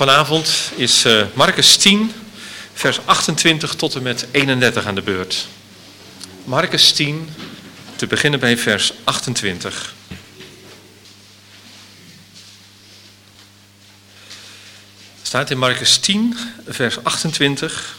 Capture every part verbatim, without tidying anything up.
Vanavond is uh, Marcus tien, vers achtentwintig tot en met eenendertig aan de beurt. Marcus tien, te beginnen bij vers achtentwintig. Staat in Marcus tien, vers achtentwintig.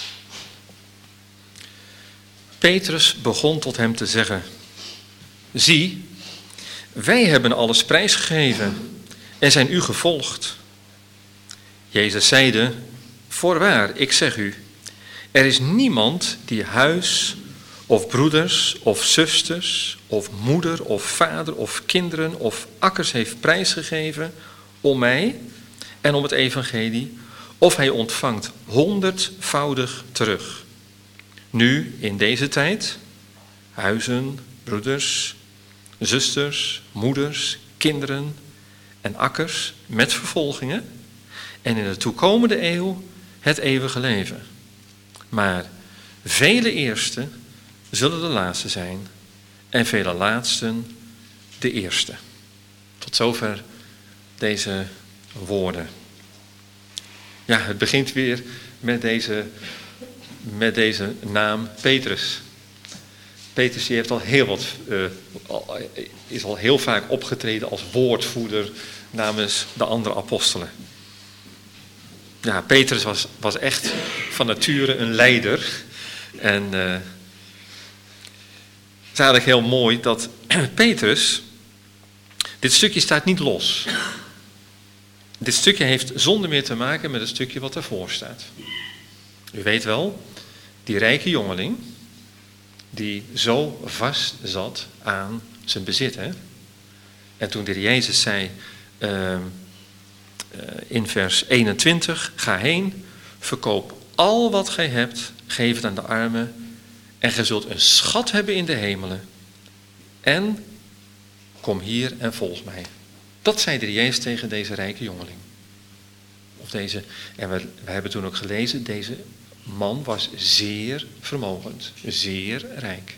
Petrus begon tot hem te zeggen: Zie, wij hebben alles prijsgegeven en zijn u gevolgd. Jezus zeide: Voorwaar, ik zeg u, er is niemand die huis of broeders of zusters of moeder of vader of kinderen of akkers heeft prijsgegeven om mij en om het evangelie, of hij ontvangt honderdvoudig terug. Nu, in deze tijd, huizen, broeders, zusters, moeders, kinderen en akkers met vervolgingen, en in de toekomende eeuw het eeuwige leven. Maar vele eersten zullen de laatste zijn en vele laatsten de eerste. Tot zover deze woorden. Ja, het begint weer met deze, met deze naam Petrus. Petrus die heeft al heel wat, uh, is al heel vaak opgetreden als woordvoerder namens de andere apostelen. Ja, Petrus was, was echt van nature een leider. En uh, het is eigenlijk heel mooi dat Petrus, dit stukje staat niet los. Dit stukje heeft zonder meer te maken met het stukje wat daarvoor staat. U weet wel, die rijke jongeling, die zo vast zat aan zijn bezit. Hè? En toen de Heer Jezus zei uh, uh, in vers eenentwintig, ga heen, verkoop al wat gij hebt, geef het aan de armen en gij zult een schat hebben in de hemelen. En kom hier en volg mij. Dat zei de Heer Jezus tegen deze rijke jongeling. Of deze, en we, we hebben toen ook gelezen, deze man was zeer vermogend, zeer rijk.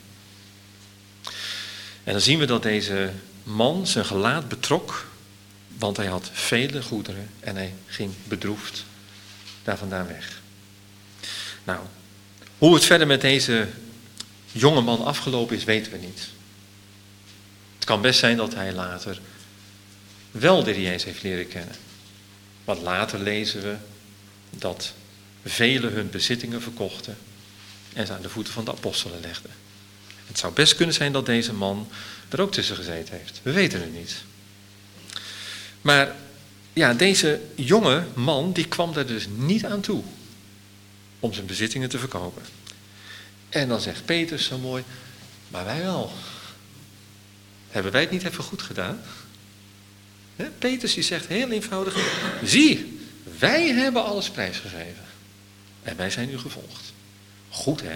En dan zien we dat deze man zijn gelaat betrok, want hij had vele goederen en hij ging bedroefd daar vandaan weg. Nou, hoe het verder met deze jonge man afgelopen is, weten we niet. Het kan best zijn dat hij later wel de Heer Jezus heeft leren kennen. Want later lezen we dat velen hun bezittingen verkochten en ze aan de voeten van de apostelen legden. Het zou best kunnen zijn dat deze man er ook tussen gezeten heeft. We weten het niet. Maar ja, deze jonge man die kwam er dus niet aan toe om zijn bezittingen te verkopen. En dan zegt Petrus zo mooi: maar wij wel. Hebben wij het niet even goed gedaan? He? Petrus die zegt heel eenvoudig: zie, wij hebben alles prijsgegeven. En wij zijn u gevolgd. Goed, hè?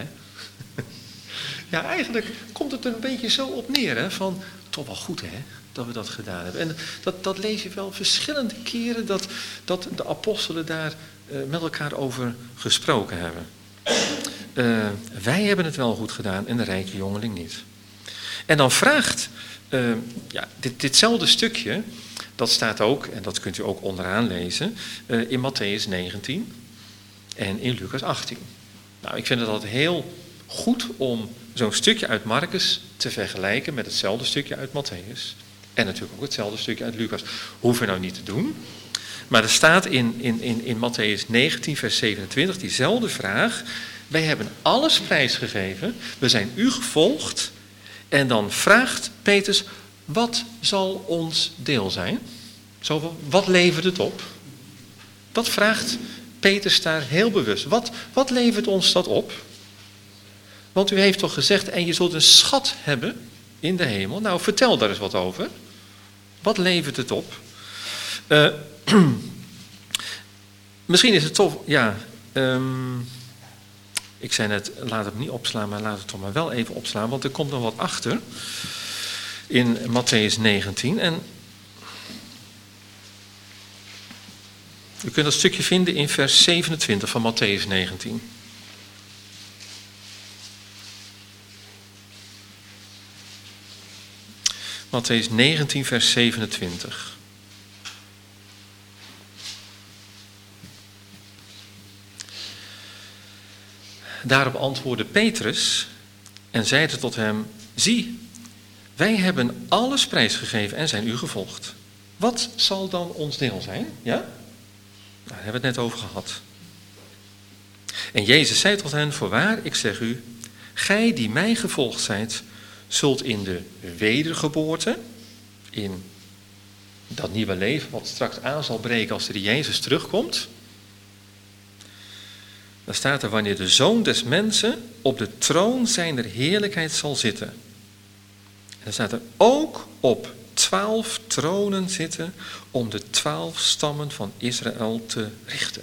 Ja, eigenlijk komt het er een beetje zo op neer, hè? Van, toch wel goed, hè? Dat we dat gedaan hebben. En dat, dat lees je wel verschillende keren, dat, dat de apostelen daar uh, met elkaar over gesproken hebben. Uh, wij hebben het wel goed gedaan en de rijke jongeling niet. En dan vraagt, uh, ja, dit, ditzelfde stukje, dat staat ook, en dat kunt u ook onderaan lezen, uh, in Matthäus negentien en in Lucas achttien. Nou, ik vind het altijd heel goed om zo'n stukje uit Marcus te vergelijken met hetzelfde stukje uit Matthäus. En natuurlijk ook hetzelfde stukje uit Lucas. Hoeven we nou niet te doen. Maar er staat in, in, in, in Matthäus negentien, vers zevenentwintig, diezelfde vraag. Wij hebben alles prijsgegeven. We zijn u gevolgd. En dan vraagt Petrus: wat zal ons deel zijn? Zo, wat levert het op? Dat vraagt Petrus daar heel bewust. Wat, wat levert ons dat op? Want u heeft toch gezegd, en je zult een schat hebben in de hemel. Nou, vertel daar eens wat over. Wat levert het op? Uh, misschien is het toch, ja, um, ik zei net, laat het niet opslaan, maar laat het toch maar wel even opslaan, want er komt nog wat achter in Matthäus negentien. En u kunt dat stukje vinden in vers zevenentwintig van Matthäus negentien. Matthäus negentien, vers zevenentwintig. Daarop antwoordde Petrus en zeide tot hem: zie, wij hebben alles prijsgegeven en zijn u gevolgd. Wat zal dan ons deel zijn? Ja? Nou, daar hebben we het net over gehad. En Jezus zei tot hen: voorwaar, ik zeg u, gij die mij gevolgd zijt, zult in de wedergeboorte, in dat nieuwe leven wat straks aan zal breken als de Jezus terugkomt. Dan staat er: wanneer de Zoon des Mensen op de troon zijner heerlijkheid zal zitten. En dan staat er: ook op twaalf tronen zitten om de twaalf stammen van Israël te richten.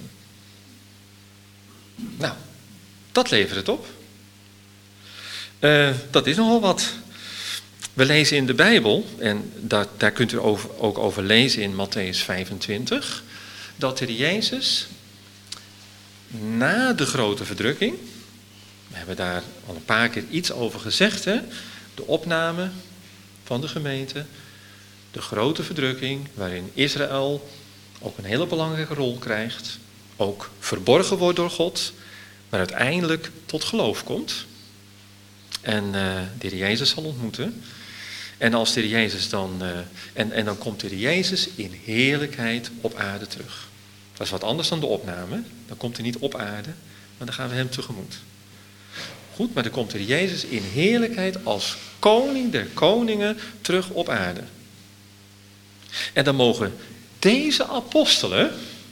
Nou, dat levert het op. Uh, dat is nogal wat. We lezen in de Bijbel, en daar, daar kunt u over, ook over lezen in Mattheüs vijfentwintig, dat de Jezus na de grote verdrukking, we hebben daar al een paar keer iets over gezegd, hè, de opname van de gemeente, de grote verdrukking, waarin Israël ook een hele belangrijke rol krijgt, ook verborgen wordt door God, maar uiteindelijk tot geloof komt en uh, de Heer Jezus zal ontmoeten. En als de Heer Jezus dan, uh, en, en dan komt de Heer Jezus in heerlijkheid op aarde terug. Dat is wat anders dan de opname. Dan komt hij niet op aarde, maar dan gaan we hem tegemoet. Goed, maar dan komt de Heer Jezus in heerlijkheid als koning der koningen terug op aarde. En dan mogen deze apostelen,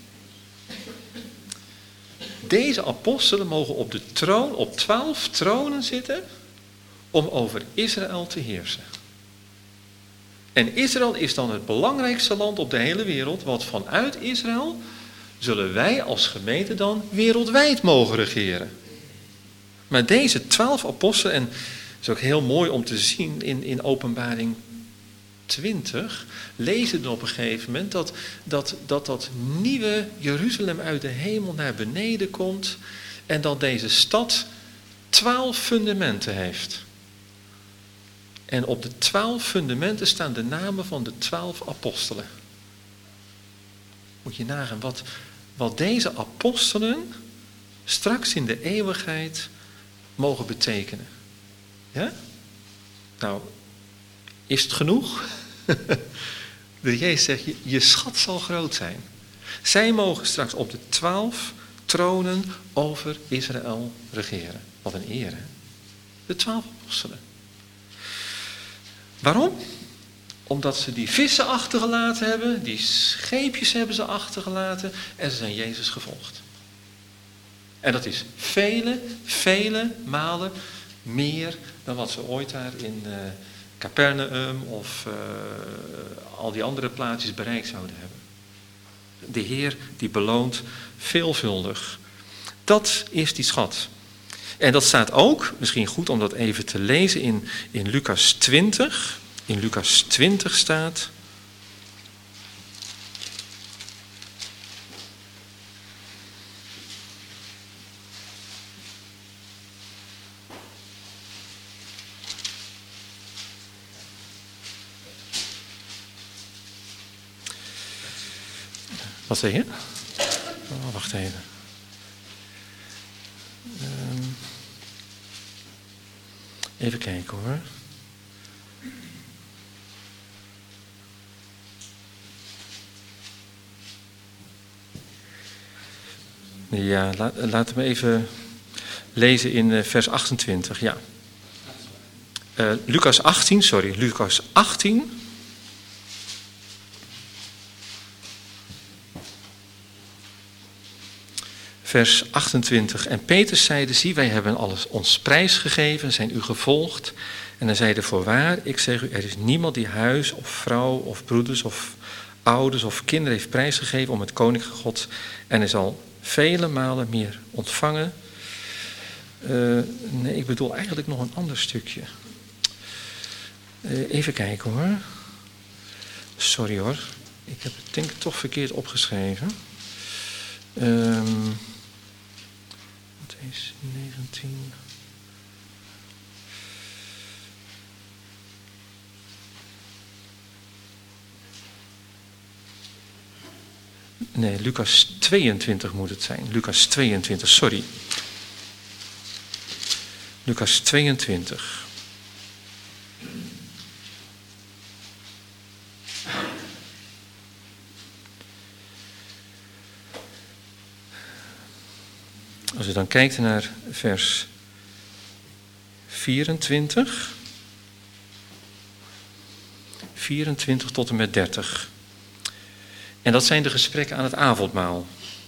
deze apostelen mogen op de troon, op twaalf tronen zitten om over Israël te heersen. En Israël is dan het belangrijkste land op de hele wereld, want vanuit Israël zullen wij als gemeente dan wereldwijd mogen regeren. Maar deze twaalf apostelen, en het is ook heel mooi om te zien in, in Openbaring twintig, lezen dan op een gegeven moment dat, dat, dat dat nieuwe Jeruzalem uit de hemel naar beneden komt en dat deze stad twaalf fundamenten heeft. En op de twaalf fundamenten staan de namen van de twaalf apostelen. Moet je nagaan wat, wat deze apostelen straks in de eeuwigheid mogen betekenen. Ja? Nou, is het genoeg? De Jezus zegt, je, je schat zal groot zijn. Zij mogen straks op de twaalf tronen over Israël regeren. Wat een eer, hè? De twaalf apostelen. Waarom? Omdat ze die vissen achtergelaten hebben, die scheepjes hebben ze achtergelaten en ze zijn Jezus gevolgd. En dat is vele, vele malen meer dan wat ze ooit daar in uh, Capernaum of uh, al die andere plaatsjes bereikt zouden hebben. De Heer die beloont veelvuldig. Dat is die schat. En dat staat ook, misschien goed om dat even te lezen, in, in Lucas twintig. In Lucas twintig staat: wat zeg je? Oh, wacht even. Um, even kijken hoor. Ja, la, laten we even lezen in uh, vers achtentwintig. Ja. Uh, Lucas achttien, sorry, Lucas achttien. Vers achtentwintig. En Petrus zeide: zie, wij hebben alles ons prijsgegeven, zijn u gevolgd. En hij zeide: voorwaar, ik zeg u, er is niemand die huis of vrouw of broeders of ouders of kinderen heeft prijsgegeven om het koninkrijk God. En hij zal vele malen meer ontvangen. Uh, nee, ik bedoel eigenlijk nog een ander stukje. Uh, even kijken hoor. Sorry hoor. Ik heb het denk ik toch verkeerd opgeschreven. Um, wat is negentien? Nee, Lucas tweeëntwintig moet het zijn. Lucas tweeëntwintig, sorry. Lucas tweeëntwintig. Als je dan kijkt naar vers vierentwintig. vierentwintig tot en met dertig. En dat zijn de gesprekken aan het avondmaal.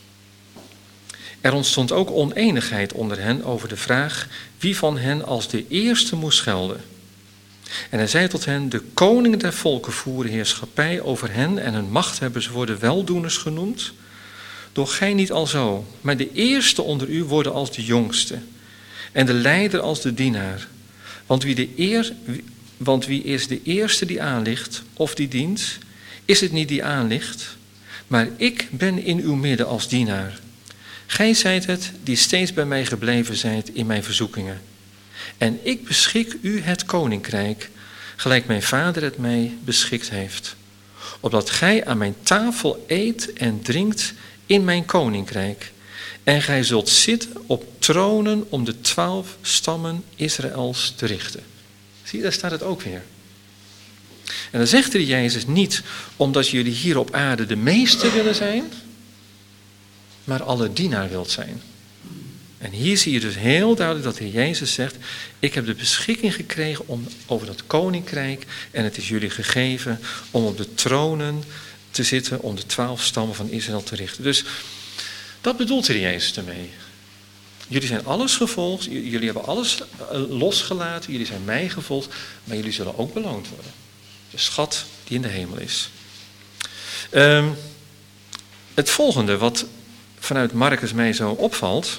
Er ontstond ook oneenigheid onder hen over de vraag wie van hen als de eerste moest gelden. En hij zei tot hen, de koningen der volken voeren heerschappij over hen en hun machthebbers worden weldoeners genoemd. Doch gij niet alzo, maar de eerste onder u worden als de jongste en de leider als de dienaar. Want wie, de eer, want wie is de eerste die aanligt of die dient, is het niet die aanligt, maar ik ben in uw midden als dienaar. Gij zijt het die steeds bij mij gebleven zijt in mijn verzoekingen. En ik beschik u het koninkrijk, gelijk mijn vader het mij beschikt heeft. Opdat gij aan mijn tafel eet en drinkt in mijn koninkrijk. En gij zult zitten op tronen om de twaalf stammen Israëls te richten. Zie je, daar staat het ook weer. En dan zegt er Jezus niet omdat jullie hier op aarde de meester willen zijn, maar alle dienaar wilt zijn. En hier zie je dus heel duidelijk dat de Heer Jezus zegt, ik heb de beschikking gekregen om, over dat koninkrijk en het is jullie gegeven om op de tronen te zitten om de twaalf stammen van Israël te richten. Dus dat bedoelt de Heer Jezus ermee. Jullie zijn alles gevolgd, jullie hebben alles losgelaten, jullie zijn mij gevolgd, maar jullie zullen ook beloond worden. De schat die in de hemel is. Um, het volgende wat vanuit Marcus mij zo opvalt,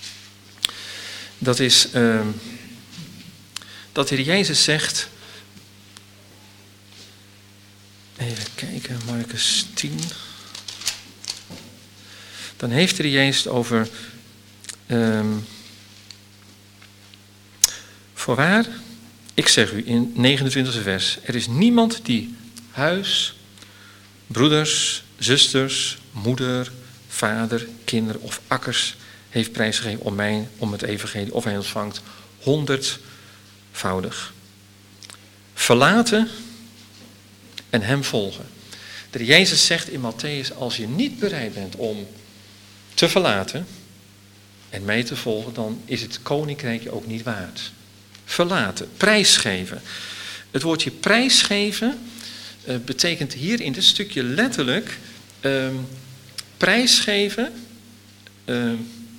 dat is um, dat de Heer Jezus zegt, even kijken, Marcus tien. Dan heeft de Heer Jezus over, um, voorwaar, ik zeg u in negenentwintigste vers, er is niemand die huis, broeders, zusters, moeder, vader, kinderen of akkers heeft prijsgegeven om mij, om het evangelie, of hij ontvangt honderdvoudig. Verlaten en hem volgen. De Jezus zegt in Matthäus, als je niet bereid bent om te verlaten en mij te volgen, dan is het koninkrijk je ook niet waard. Verlaten, prijsgeven. Het woordje prijsgeven uh, betekent hier in dit stukje letterlijk uh, prijsgeven. Uh,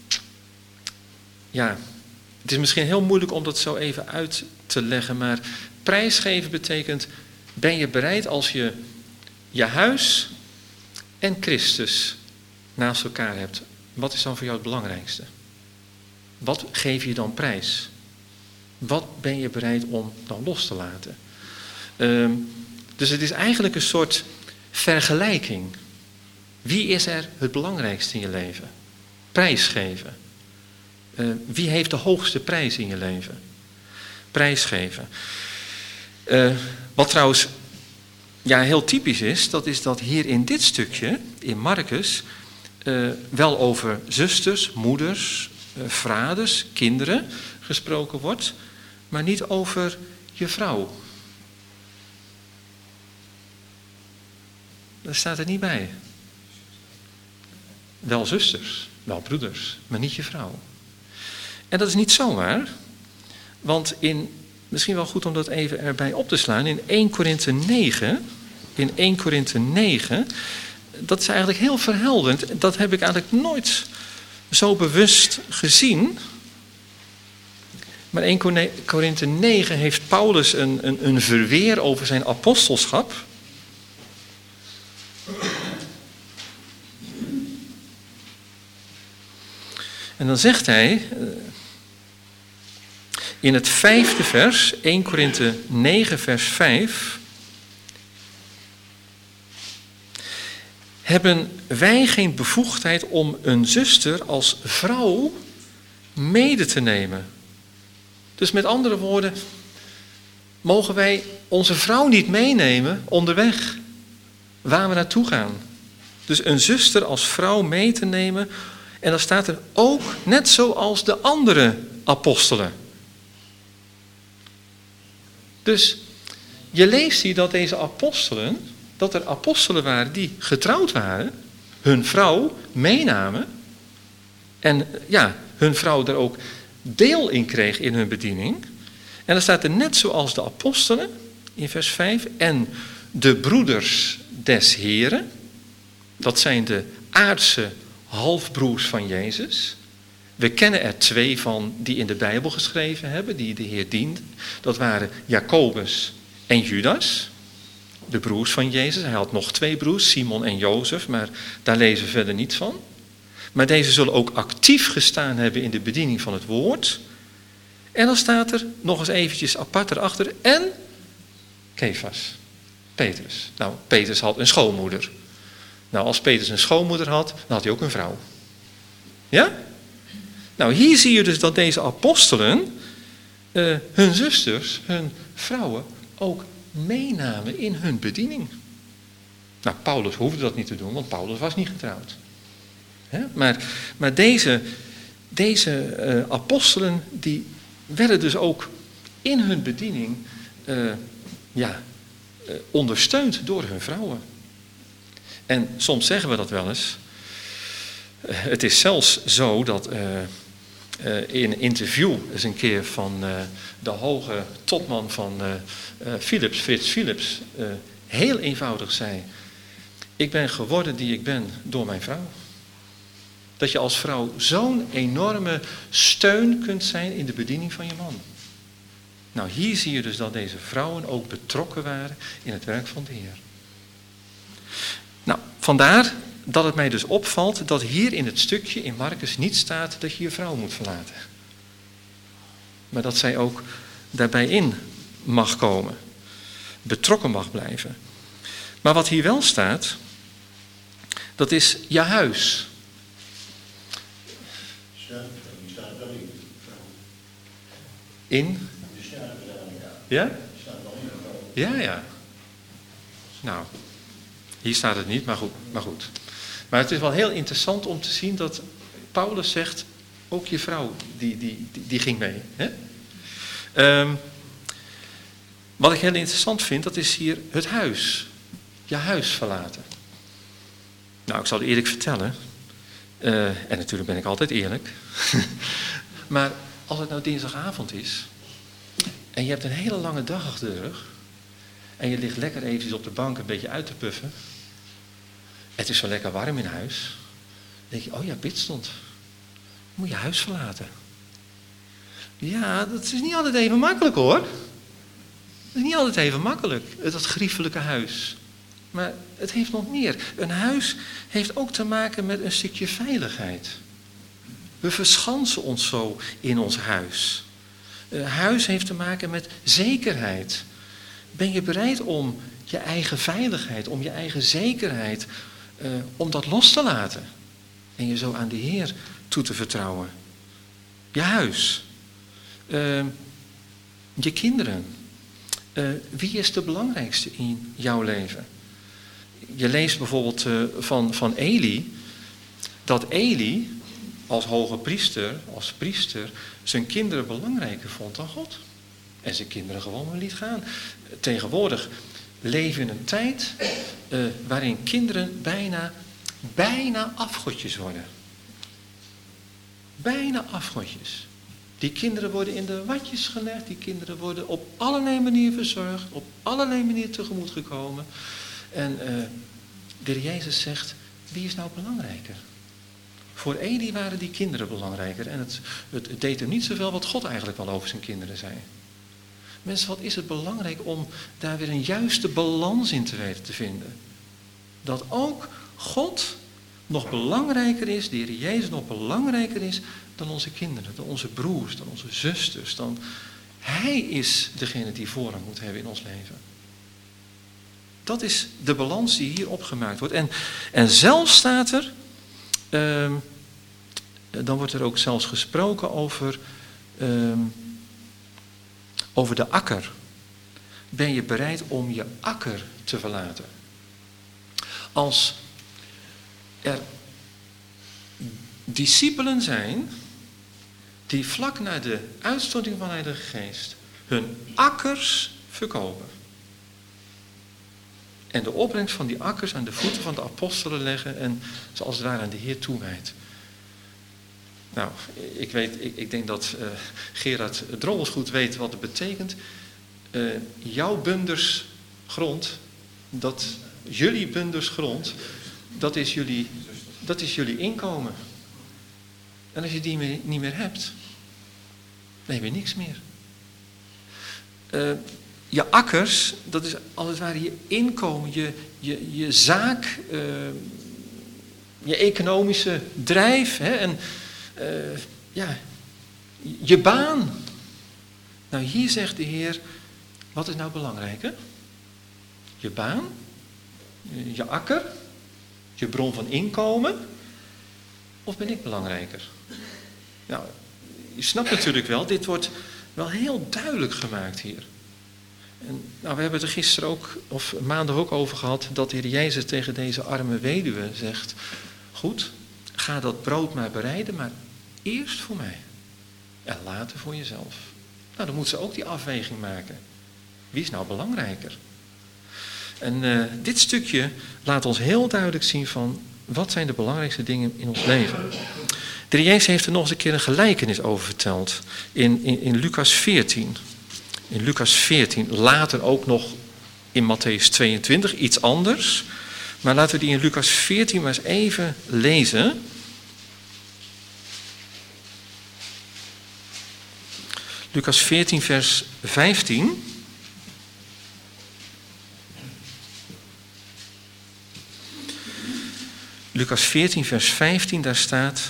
ja, het is misschien heel moeilijk om dat zo even uit te leggen, maar prijsgeven betekent, ben je bereid als je je huis en Christus naast elkaar hebt, wat is dan voor jou het belangrijkste? Wat geef je dan prijs? Wat ben je bereid om dan los te laten? Um, dus het is eigenlijk een soort vergelijking. Wie is er het belangrijkste in je leven? Prijsgeven. Uh, wie heeft de hoogste prijs in je leven? Prijsgeven. Uh, wat trouwens ja, heel typisch is, dat is dat hier in dit stukje, in Marcus, uh, wel over zusters, moeders, uh, vaders, kinderen gesproken wordt, maar niet over je vrouw. Dat staat er niet bij. Wel zusters, wel broeders, maar niet je vrouw. En dat is niet zomaar, want in, misschien wel goed om dat even erbij op te slaan, in Eerste Korinthe negen, in Eerste Korinthe negen, dat is eigenlijk heel verhelderend. Dat heb ik eigenlijk nooit zo bewust gezien. Maar Eerste Korinthe negen heeft Paulus een, een, een verweer over zijn apostelschap. En dan zegt hij in het vijfde vers, Eerste Korinthe negen vers vijf, hebben wij geen bevoegdheid om een zuster als vrouw mede te nemen. Dus met andere woorden, mogen wij onze vrouw niet meenemen onderweg, waar we naartoe gaan. Dus een zuster als vrouw mee te nemen. En dan staat er ook net zoals de andere apostelen. Dus je leest hier dat deze apostelen, dat er apostelen waren die getrouwd waren, hun vrouw meenamen en ja, hun vrouw er ook deel in kreeg in hun bediening. En dan staat er net zoals de apostelen in vers vijf en de broeders des Heren, dat zijn de aardse halfbroers van Jezus. We kennen er twee van die in de Bijbel geschreven hebben, die de Heer dienden. Dat waren Jacobus en Judas, de broers van Jezus. Hij had nog twee broers, Simon en Jozef, maar daar lezen we verder niets van. Maar deze zullen ook actief gestaan hebben in de bediening van het woord. En dan staat er nog eens eventjes apart erachter, en Kefas, Petrus. Nou, Petrus had een schoonmoeder. Nou, als Petrus een schoonmoeder had, dan had hij ook een vrouw. Ja? Nou, hier zie je dus dat deze apostelen uh, hun zusters, hun vrouwen, ook meenamen in hun bediening. Nou, Paulus hoefde dat niet te doen, want Paulus was niet getrouwd. Hè? Maar, maar deze, deze uh, apostelen, die werden dus ook in hun bediening uh, ja, uh, ondersteund door hun vrouwen. En soms zeggen we dat wel eens. Uh, het is zelfs zo dat uh, uh, in een interview eens een keer van uh, de hoge topman van uh, uh, Philips, Frits Philips, uh, heel eenvoudig zei: ik ben geworden die ik ben door mijn vrouw. Dat je als vrouw zo'n enorme steun kunt zijn in de bediening van je man. Nou, hier zie je dus dat deze vrouwen ook betrokken waren in het werk van de Heer. Nou, vandaar dat het mij dus opvalt dat hier in het stukje in Markus niet staat dat je je vrouw moet verlaten. Maar dat zij ook daarbij in mag komen. Betrokken mag blijven. Maar wat hier wel staat, dat is je huis. In? Ja? Ja, ja. Nou, hier staat het niet, maar goed, maar goed. Maar het is wel heel interessant om te zien dat Paulus zegt, ook je vrouw, die, die, die, die ging mee. Hè? Um, wat ik heel interessant vind, dat is hier het huis. Je huis verlaten. Nou, ik zal het eerlijk vertellen. Uh, en natuurlijk ben ik altijd eerlijk. Maar als het nou dinsdagavond is en je hebt een hele lange dag achter de rug en je ligt lekker eventjes op de bank een beetje uit te puffen. Het is zo lekker warm in huis. Dan denk je, oh ja, bidstond. Moet je huis verlaten. Ja, dat is niet altijd even makkelijk hoor. Dat is niet altijd even makkelijk, dat griefelijke huis. Maar het heeft nog meer. Een huis heeft ook te maken met een stukje veiligheid. We verschansen ons zo in ons huis. Een huis heeft te maken met zekerheid. Ben je bereid om je eigen veiligheid, om je eigen zekerheid, uh, om dat los te laten? En je zo aan de Heer toe te vertrouwen. Je huis. Uh, je kinderen. Uh, wie is de belangrijkste in jouw leven? Je leest bijvoorbeeld uh, van, van Eli, dat Eli als hoge priester, als priester, zijn kinderen belangrijker vond dan God. En zijn kinderen gewoon maar liet gaan. Tegenwoordig leven we in een tijd uh, waarin kinderen bijna, bijna afgodjes worden. Bijna afgodjes. Die kinderen worden in de watjes gelegd, die kinderen worden op allerlei manieren verzorgd, op allerlei manieren tegemoet gekomen. En uh, de Heer Jezus zegt, wie is nou belangrijker? Voor Eli waren die kinderen belangrijker. En het, het, het deed hem niet zoveel wat God eigenlijk wel over zijn kinderen zei. Mensen, wat is het belangrijk om daar weer een juiste balans in te weten te vinden. Dat ook God nog belangrijker is, de Heer Jezus nog belangrijker is dan onze kinderen, dan onze broers, dan onze zusters. Dan Hij is degene die voorrang moet hebben in ons leven. Dat is de balans die hier opgemaakt wordt. En, en zelfs staat er, uh, dan wordt er ook zelfs gesproken over, uh, over de akker. Ben je bereid om je akker te verlaten? Als er discipelen zijn die vlak na de uitstorting van de Heilige Geest hun akkers verkopen. En de opbrengst van die akkers aan de voeten van de apostelen leggen en ze als het ware aan de Heer toewijdt. Nou, ik, weet, ik, ik denk dat uh, Gerard Drommels goed weet wat het betekent. Uh, jouw bunders grond, dat, jullie bunders grond, dat is jullie, dat is jullie inkomen. En als je die meer, niet meer hebt, dan heb je niks meer. Uh, je akkers, dat is als het ware je inkomen, je, je, je zaak, uh, je economische drijf, hè, en uh, ja, je baan. Nou, hier zegt de Heer, wat is nou belangrijker? Je baan, je akker, je bron van inkomen, of ben ik belangrijker? Nou, je snapt natuurlijk wel, dit wordt wel heel duidelijk gemaakt hier. En, nou, we hebben het er gisteren ook, of maandag ook over gehad, dat de Heer Jezus tegen deze arme weduwe zegt, goed, ga dat brood maar bereiden, maar eerst voor mij. En later voor jezelf. Nou, dan moet ze ook die afweging maken. Wie is nou belangrijker? En uh, dit stukje laat ons heel duidelijk zien van, wat zijn de belangrijkste dingen in ons leven? De Heer Jezus heeft er nog eens een keer een gelijkenis over verteld. In, in, in Lucas veertien. In Lucas veertien. Later ook nog in Matthäus tweeëntwintig. Iets anders. Maar laten we die in Lucas veertien maar eens even lezen. Lucas veertien vers vijftien. Lucas veertien vers vijftien, daar staat,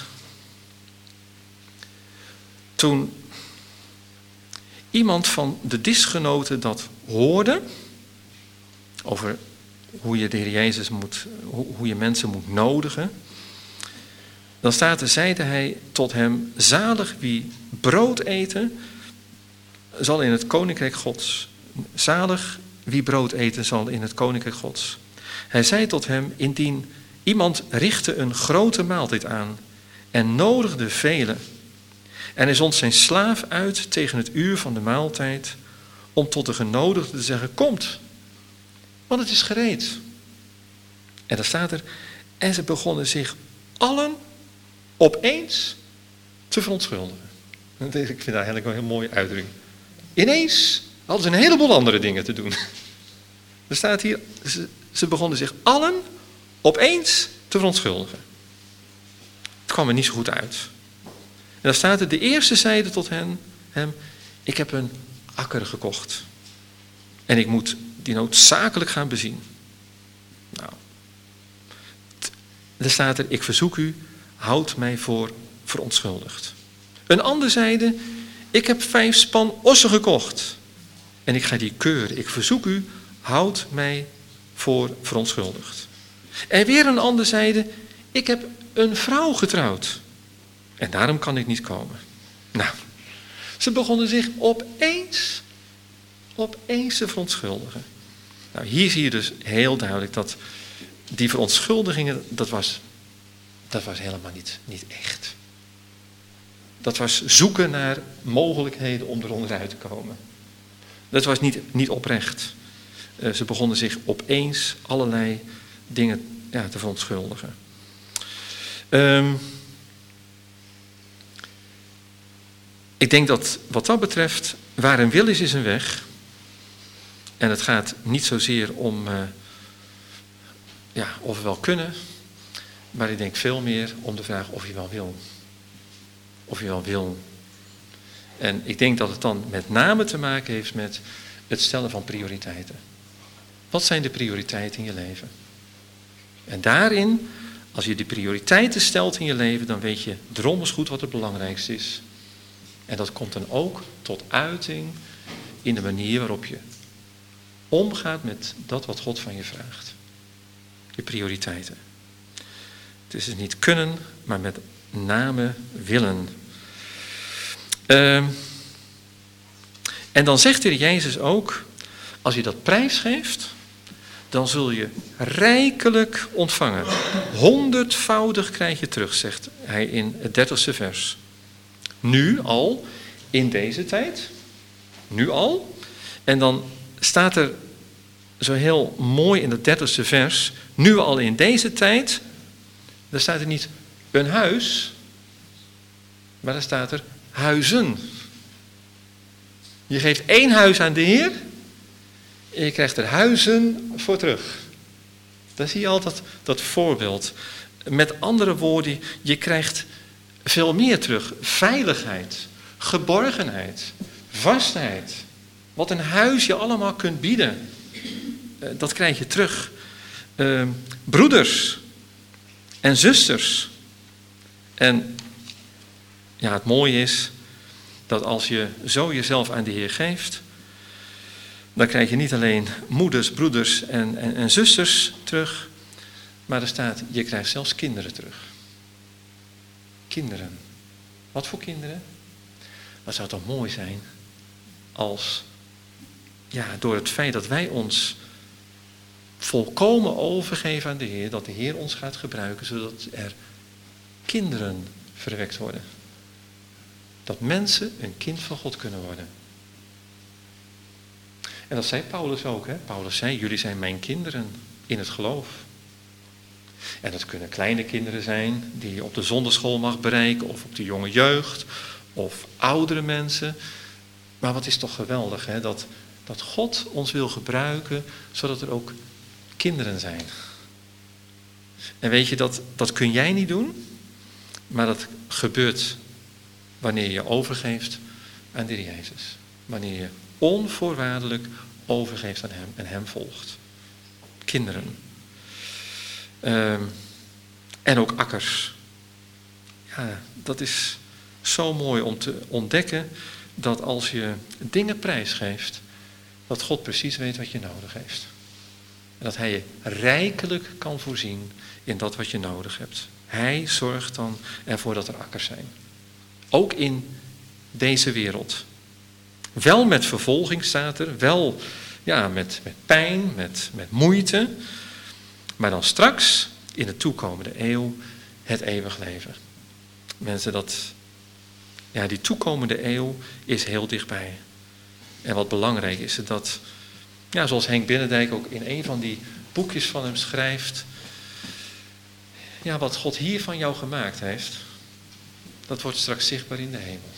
toen iemand van de disgenoten dat hoorde, over hoe je de Heer Jezus moet, hoe je mensen moet nodigen, dan staat er, zeide hij tot hem, zalig wie brood eten, zal in het koninkrijk Gods. Zalig wie brood eten zal in het koninkrijk Gods. Hij zei tot hem, indien iemand richtte een grote maaltijd aan en nodigde velen. En hij zond zijn slaaf uit tegen het uur van de maaltijd om tot de genodigden te zeggen, komt, want het is gereed. En dan staat er, en ze begonnen zich allen opeens te verontschuldigen. Ik vind dat eigenlijk wel een heel mooie uitdrukking. Ineens hadden ze een heleboel andere dingen te doen. Er staat hier, ze, ze begonnen zich allen opeens te verontschuldigen. Het kwam er niet zo goed uit. En dan staat er, de eerste zeide tot hen, hem, ik heb een akker gekocht. En ik moet die noodzakelijk gaan bezien. Nou, dan staat er, ik verzoek u, houd mij voor verontschuldigd. Een ander zeide, ik heb vijf span ossen gekocht. En ik ga die keuren. Ik verzoek u, houd mij voor verontschuldigd. En weer een ander zeide, ik heb een vrouw getrouwd. En daarom kan ik niet komen. Nou, ze begonnen zich opeens, opeens te verontschuldigen. Nou, hier zie je dus heel duidelijk dat die verontschuldigingen, dat was, dat was helemaal niet, niet echt. Dat was zoeken naar mogelijkheden om er onderuit te komen. Dat was niet, niet oprecht. Uh, ze begonnen zich opeens allerlei dingen ja, te verontschuldigen. Um, ik denk dat wat dat betreft, waar een wil is, is een weg. En het gaat niet zozeer om uh, ja, of we wel kunnen, maar ik denk veel meer om de vraag of je wel wil. Of je wel wil. En ik denk dat het dan met name te maken heeft met het stellen van prioriteiten. Wat zijn de prioriteiten in je leven? En daarin, als je de prioriteiten stelt in je leven, dan weet je drommels goed wat het belangrijkste is. En dat komt dan ook tot uiting in de manier waarop je omgaat met dat wat God van je vraagt. Je prioriteiten. Het is dus niet kunnen, maar met name willen. Uh, en dan zegt de Heer Jezus ook, als je dat prijsgeeft, dan zul je rijkelijk ontvangen. Honderdvoudig krijg je terug, zegt hij in het dertigste vers. Nu al, in deze tijd. Nu al. En dan staat er zo heel mooi in het dertigste vers, nu al in deze tijd, daar staat er niet een huis, maar daar staat er huizen. Je geeft één huis aan de Heer en je krijgt er huizen voor terug. Daar zie je altijd dat voorbeeld. Met andere woorden, je krijgt veel meer terug. Veiligheid, geborgenheid, vastheid. Wat een huis je allemaal kunt bieden. Dat krijg je terug. Uh, broeders en zusters. En ja, het mooie is dat als je zo jezelf aan de Heer geeft, dan krijg je niet alleen moeders, broeders en, en, en zusters terug, maar er staat, je krijgt zelfs kinderen terug. Kinderen. Wat voor kinderen? Wat zou toch mooi zijn als, ja, door het feit dat wij ons volkomen overgeven aan de Heer, dat de Heer ons gaat gebruiken, zodat er kinderen verwekt worden. Dat mensen een kind van God kunnen worden. En dat zei Paulus ook. Hè? Paulus zei, jullie zijn mijn kinderen in het geloof. En dat kunnen kleine kinderen zijn die je op de zonderschool mag bereiken, of op de jonge jeugd, of oudere mensen. Maar wat is toch geweldig, hè? Dat, dat God ons wil gebruiken, zodat er ook kinderen zijn. En weet je, dat, dat kun jij niet doen, maar dat gebeurt wanneer je je overgeeft aan de Heer Jezus. Wanneer je onvoorwaardelijk overgeeft aan Hem en Hem volgt. Kinderen. Um, en ook akkers. Ja, dat is zo mooi om te ontdekken dat als je dingen prijsgeeft, dat God precies weet wat je nodig heeft. En dat Hij je rijkelijk kan voorzien in dat wat je nodig hebt. Hij zorgt dan ervoor dat er akkers zijn. Ook in deze wereld. Wel met vervolging staat er, wel ja, met, met pijn, met, met moeite. Maar dan straks, in de toekomende eeuw, het eeuwig leven. Mensen, dat, ja, die toekomende eeuw is heel dichtbij. En wat belangrijk is, is dat, ja, zoals Henk Binnendijk ook in een van die boekjes van hem schrijft, ja, wat God hier van jou gemaakt heeft, dat wordt straks zichtbaar in de hemel.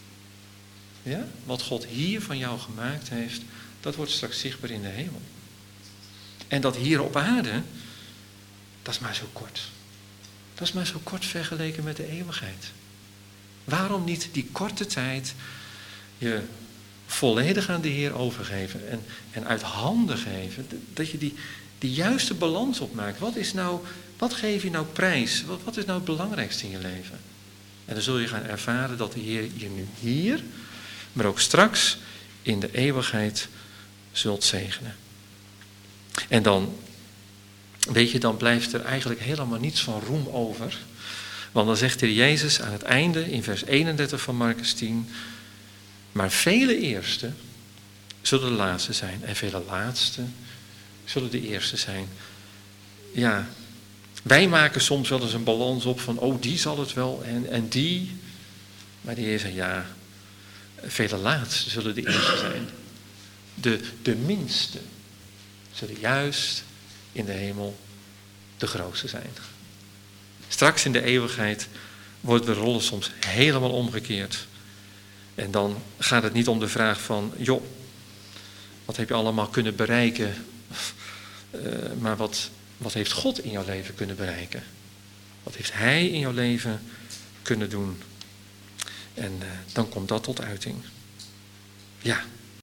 Ja? Wat God hier van jou gemaakt heeft, dat wordt straks zichtbaar in de hemel. En dat hier op aarde, dat is maar zo kort. Dat is maar zo kort vergeleken met de eeuwigheid. Waarom niet die korte tijd je volledig aan de Heer overgeven en, en uit handen geven, dat je die, die juiste balans opmaakt. Wat is nou, wat geef je nou prijs? Wat, wat is nou het belangrijkste in je leven? En dan zul je gaan ervaren dat de Heer je nu hier, maar ook straks in de eeuwigheid zult zegenen. En dan, weet je, dan blijft er eigenlijk helemaal niets van roem over. Want dan zegt de Heer Jezus aan het einde in vers eenendertig van Markus tien, maar vele eerste zullen de laatste zijn en vele laatste zullen de eerste zijn. Ja, wij maken soms wel eens een balans op van, oh, die zal het wel en, en die. Maar de Heer zei, ja, vele laatste zullen de eerste zijn. De, de minste zullen juist in de hemel de grootste zijn. Straks in de eeuwigheid worden de rollen soms helemaal omgekeerd. En dan gaat het niet om de vraag van, joh, wat heb je allemaal kunnen bereiken? Uh, maar wat, wat heeft God in jouw leven kunnen bereiken? Wat heeft Hij in jouw leven kunnen doen? En uh, dan komt dat tot uiting. Ja.